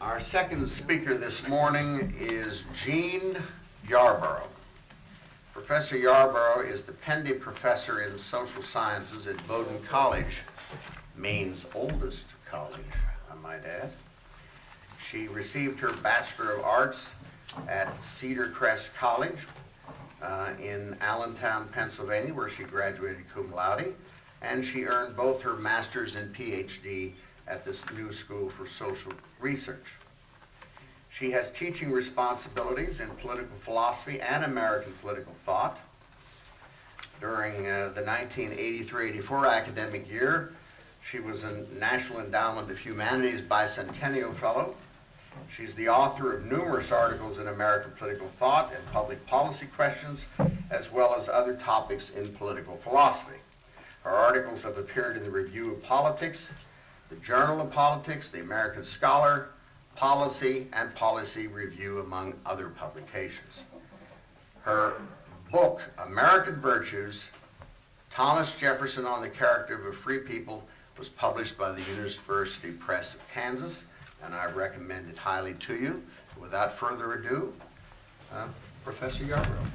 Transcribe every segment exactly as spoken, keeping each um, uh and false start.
Our second speaker this morning is Jean Yarborough. Professor Yarborough is the Pendy Professor in Social Sciences at Bowdoin College, Maine's oldest college, I might add. She received her Bachelor of Arts at Cedar Crest College uh, in Allentown, Pennsylvania, where she graduated cum laude, and she earned both her master's and P H D at this new School for Social Research. She has teaching responsibilities in political philosophy and American political thought. During uh, the nineteen eighty-three eighty-four academic year, she was a National Endowment of Humanities Bicentennial Fellow. She's the author of numerous articles in American political thought and public policy questions, as well as other topics in political philosophy. Her articles have appeared in the Review of Politics, the Journal of Politics, the American Scholar, Policy, and Policy Review, among other publications. Her book, American Virtues, Thomas Jefferson on the Character of a Free People, was published by the University Press of Kansas, and I recommend it highly to you. Without further ado, uh, Professor Yarborough.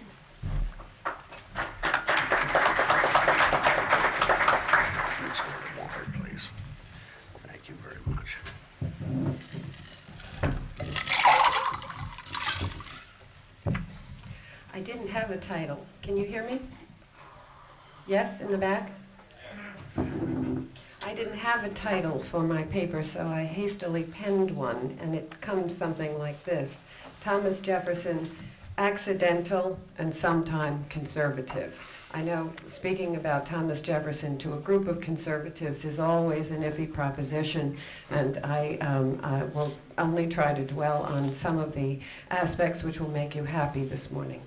Thank you very much. I didn't have a title. Can you hear me? Yes, in the back? I didn't have a title for my paper, so I hastily penned one, and it comes something like this. Thomas Jefferson, accidental and sometime conservative. I know speaking about Thomas Jefferson to a group of conservatives is always an iffy proposition, and I, um, I will only try to dwell on some of the aspects which will make you happy this morning.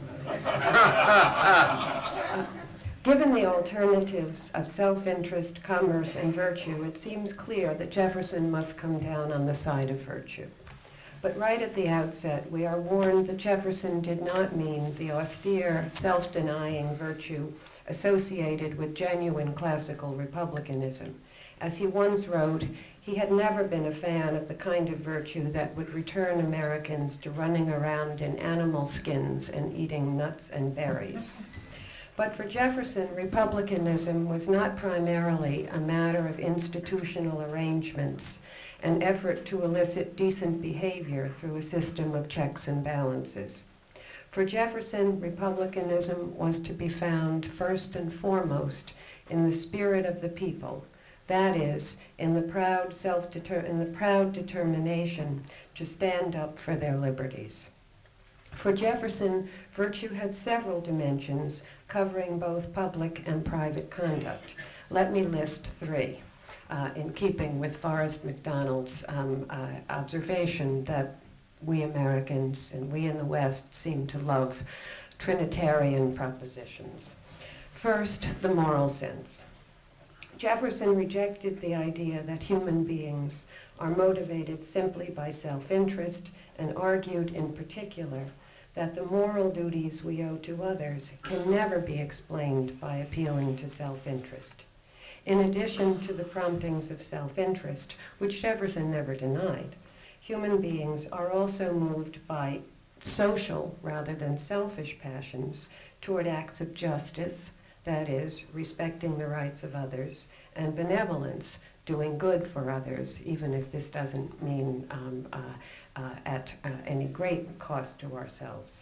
uh, given the alternatives of self-interest, commerce, and virtue, it seems clear that Jefferson must come down on the side of virtue. But right at the outset, we are warned that Jefferson did not mean the austere, self-denying virtue associated with genuine classical republicanism. As he once wrote, he had never been a fan of the kind of virtue that would return Americans to running around in animal skins and eating nuts and berries. But for Jefferson, republicanism was not primarily a matter of institutional arrangements, an effort to elicit decent behavior through a system of checks and balances. For Jefferson, republicanism was to be found first and foremost in the spirit of the people, that is, in the proud self-deter- in the proud determination to stand up for their liberties. For Jefferson, virtue had several dimensions covering both public and private conduct. Let me list three. Uh, in keeping with Forrest McDonald's um, uh, observation that we Americans and we in the West seem to love Trinitarian propositions. First, the moral sense. Jefferson rejected the idea that human beings are motivated simply by self-interest and argued in particular that the moral duties we owe to others can never be explained by appealing to self-interest. In addition to the promptings of self-interest, which Jefferson never denied, human beings are also moved by social rather than selfish passions toward acts of justice, that is, respecting the rights of others, and benevolence, doing good for others, even if this doesn't mean um, uh, uh, at uh, any great cost to ourselves.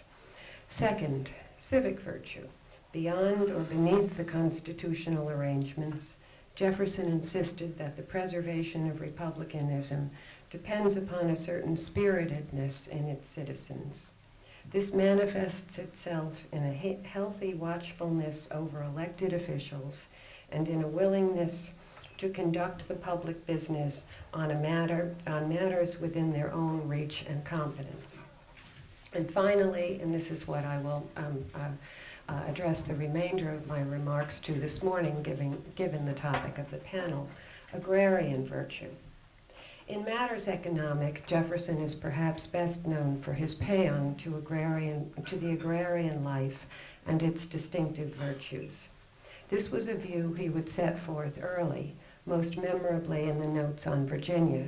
Second, civic virtue. Beyond or beneath the constitutional arrangements, Jefferson insisted that the preservation of republicanism depends upon a certain spiritedness in its citizens. This manifests itself in a he- healthy watchfulness over elected officials and in a willingness to conduct the public business on a matter on matters within their own reach and competence. And finally, and this is what I will um, uh, Uh, address the remainder of my remarks to this morning, given, given the topic of the panel, agrarian virtue. In matters economic, Jefferson is perhaps best known for his paean to, agrarian, to the agrarian life and its distinctive virtues. This was a view he would set forth early, most memorably in the Notes on Virginia,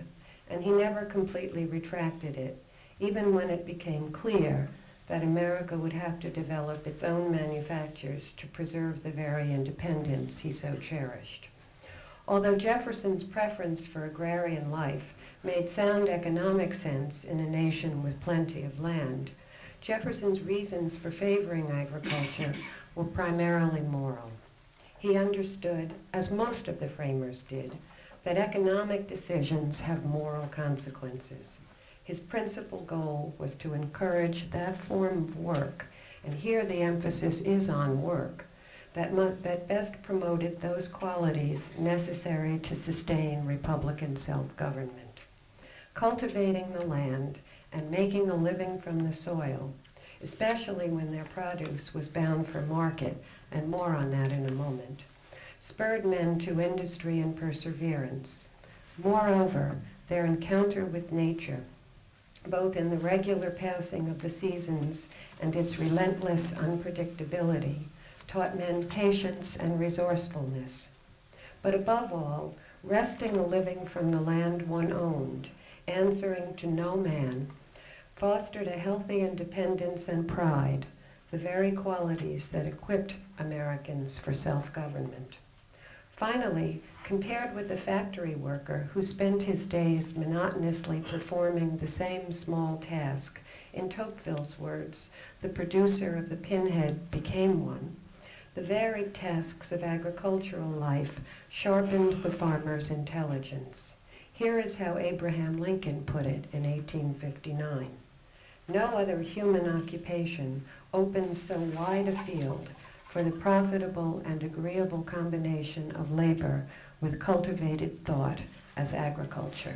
and he never completely retracted it, even when it became clear that America would have to develop its own manufactures to preserve the very independence he so cherished. Although Jefferson's preference for agrarian life made sound economic sense in a nation with plenty of land, Jefferson's reasons for favoring agriculture were primarily moral. He understood, as most of the framers did, that economic decisions have moral consequences. His principal goal was to encourage that form of work, and here the emphasis is on work, that, mu- that best promoted those qualities necessary to sustain Republican self-government. Cultivating the land and making a living from the soil, especially when their produce was bound for market, and more on that in a moment, spurred men to industry and perseverance. Moreover, their encounter with nature, both in the regular passing of the seasons and its relentless unpredictability, taught men patience and resourcefulness. But above all, wresting a living from the land one owned, answering to no man, fostered a healthy independence and pride, the very qualities that equipped Americans for self-government. Finally, compared with the factory worker who spent his days monotonously performing the same small task, in Tocqueville's words, the producer of the pinhead became one, the varied tasks of agricultural life sharpened the farmer's intelligence. Here is how Abraham Lincoln put it in eighteen fifty-nine. No other human occupation opens so wide a field for the profitable and agreeable combination of labor with cultivated thought as agriculture.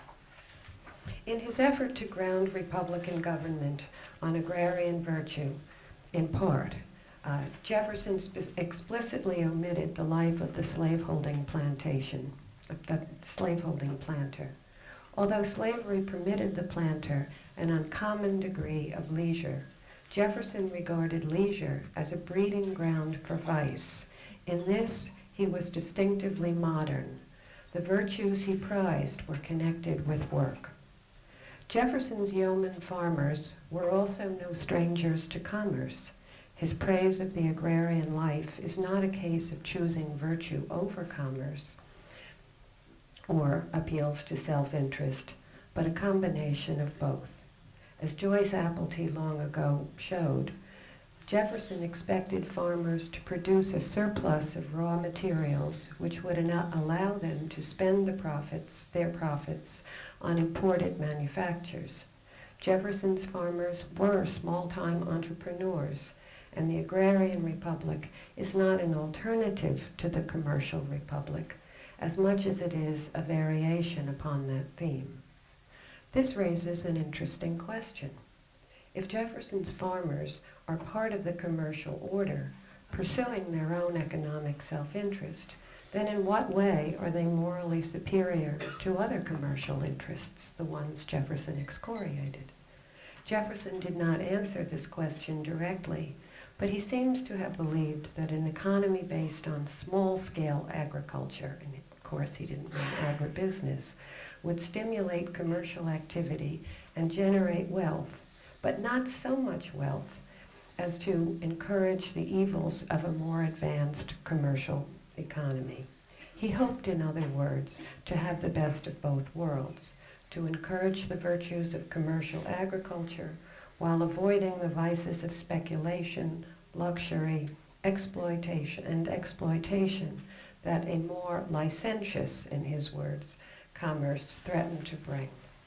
In his effort to ground Republican government on agrarian virtue, in part, uh, Jefferson spe- explicitly omitted the life of the slaveholding plantation, the slaveholding planter. Although slavery permitted the planter an uncommon degree of leisure, Jefferson regarded leisure as a breeding ground for vice. In this, he was distinctively modern. The virtues he prized were connected with work. Jefferson's yeoman farmers were also no strangers to commerce. His praise of the agrarian life is not a case of choosing virtue over commerce or appeals to self-interest, but a combination of both. As Joyce Applety long ago showed, Jefferson expected farmers to produce a surplus of raw materials which would not allow them to spend the profits, their profits on imported manufactures. Jefferson's farmers were small-time entrepreneurs, and the agrarian republic is not an alternative to the commercial republic, as much as it is a variation upon that theme. This raises an interesting question. If Jefferson's farmers are part of the commercial order, pursuing their own economic self-interest, then in what way are they morally superior to other commercial interests, the ones Jefferson excoriated? Jefferson did not answer this question directly, but he seems to have believed that an economy based on small-scale agriculture, and of course he didn't mean agribusiness, would stimulate commercial activity and generate wealth, but not so much wealth as to encourage the evils of a more advanced commercial economy. He hoped, in other words, to have the best of both worlds, to encourage the virtues of commercial agriculture while avoiding the vices of speculation, luxury, exploitation, and exploitation that a more licentious, in his words, commerce threatened to bring.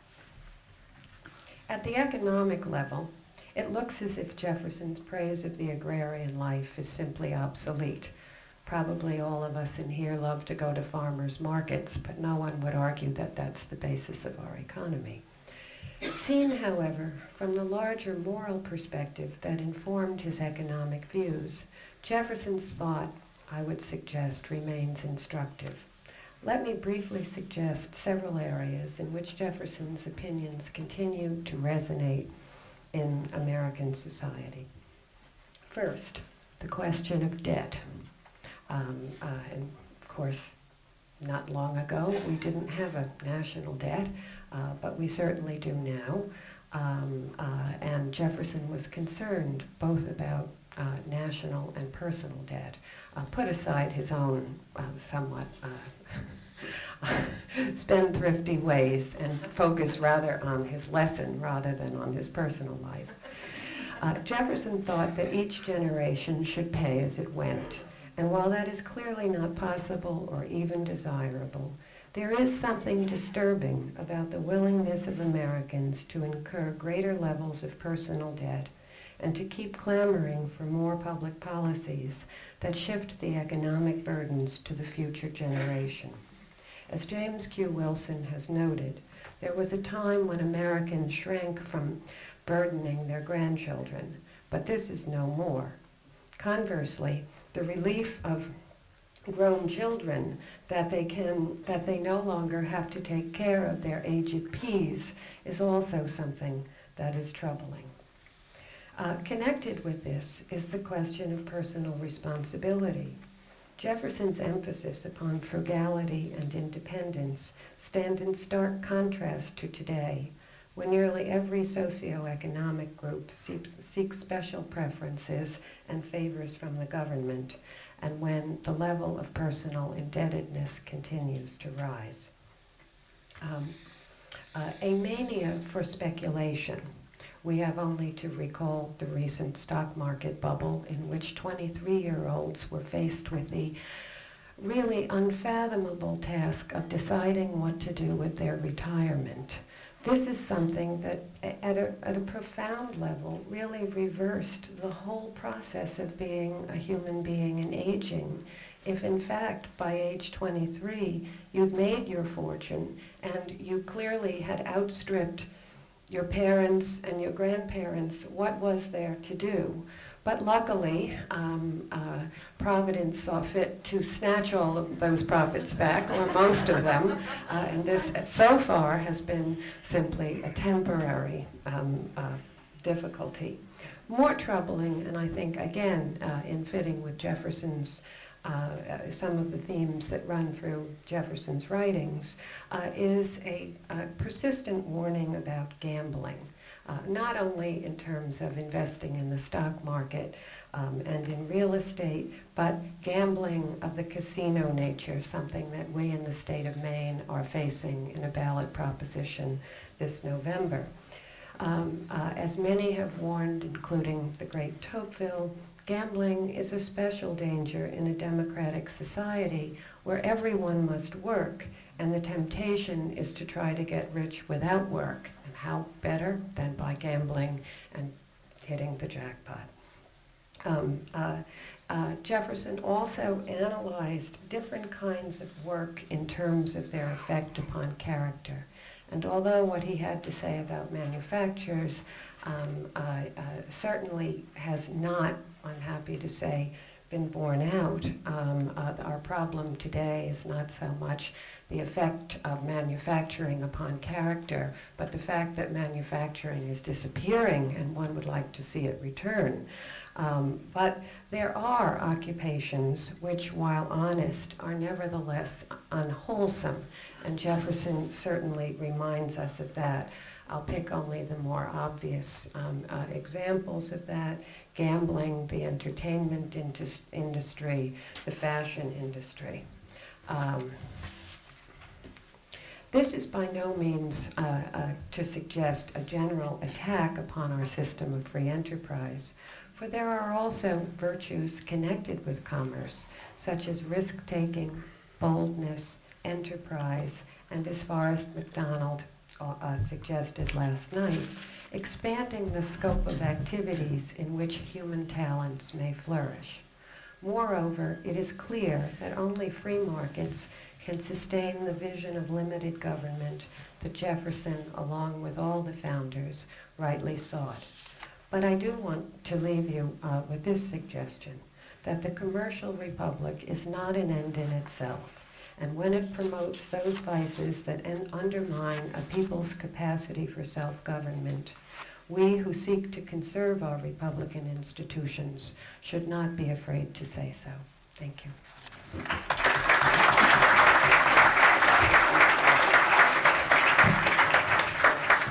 At the economic level, it looks as if Jefferson's praise of the agrarian life is simply obsolete. Probably all of us in here love to go to farmers' markets, but no one would argue that that's the basis of our economy. Seen, however, from the larger moral perspective that informed his economic views, Jefferson's thought, I would suggest, remains instructive. Let me briefly suggest several areas in which Jefferson's opinions continue to resonate in American society. First, the question of debt. Um, uh, and of course, not long ago, we didn't have a national debt, uh, but we certainly do now. Um, uh, and Jefferson was concerned both about uh, national and personal debt. Uh, put aside his own uh, somewhat uh, spendthrifty ways and focus rather on his lesson rather than on his personal life. Uh, Jefferson thought that each generation should pay as it went. And while that is clearly not possible or even desirable, there is something disturbing about the willingness of Americans to incur greater levels of personal debt and to keep clamoring for more public policies that shift the economic burdens to the future generation. As James Q. Wilson has noted, there was a time when Americans shrank from burdening their grandchildren, but this is no more. Conversely, the relief of grown children that they can that they no longer have to take care of their aged peas is also something that is troubling. Uh, connected with this is the question of personal responsibility. Jefferson's emphasis upon frugality and independence stand in stark contrast to today, when nearly every socioeconomic group seeks, seeks special preferences and favors from the government, and when the level of personal indebtedness continues to rise. Um, uh, a mania for speculation. We have only to recall the recent stock market bubble in which twenty-three-year-olds were faced with the really unfathomable task of deciding what to do with their retirement. This is something that, at a, at a profound level, really reversed the whole process of being a human being and aging. If, in fact, by age twenty-three, you'd made your fortune and you clearly had outstripped your parents and your grandparents, what was there to do? But luckily, um, uh, Providence saw fit to snatch all of those profits back, or most of them, uh, and this, so far, has been simply a temporary um, uh, difficulty. More troubling, and I think, again, uh, in fitting with Jefferson's, uh, uh, some of the themes that run through Jefferson's writings, uh, is a, a persistent warning about gambling. Uh, not only in terms of investing in the stock market um, and in real estate, but gambling of the casino nature, something that we in the state of Maine are facing in a ballot proposition this November. Um, uh, as many have warned, including the great Tocqueville, gambling is a special danger in a democratic society where everyone must work, and the temptation is to try to get rich without work. And how better than by gambling and hitting the jackpot? Um, uh, uh, Jefferson also analyzed different kinds of work in terms of their effect upon character. And although what he had to say about manufacturers um, uh, uh, certainly has not, I'm happy to say, been borne out, um, uh, our problem today is not so much the effect of manufacturing upon character, but the fact that manufacturing is disappearing and one would like to see it return. Um, but there are occupations which, while honest, are nevertheless unwholesome, and Jefferson certainly reminds us of that. I'll pick only the more obvious um, uh, examples of that: gambling, the entertainment indus- industry, the fashion industry. Um, This is by no means uh, uh, to suggest a general attack upon our system of free enterprise, for there are also virtues connected with commerce, such as risk-taking, boldness, enterprise, and as Forrest McDonald uh, uh, suggested last night, expanding the scope of activities in which human talents may flourish. Moreover, it is clear that only free markets can sustain the vision of limited government that Jefferson, along with all the founders, rightly sought. But I do want to leave you uh, with this suggestion, that the commercial republic is not an end in itself, and when it promotes those vices that en- undermine a people's capacity for self-government, we who seek to conserve our republican institutions should not be afraid to say so. Thank you.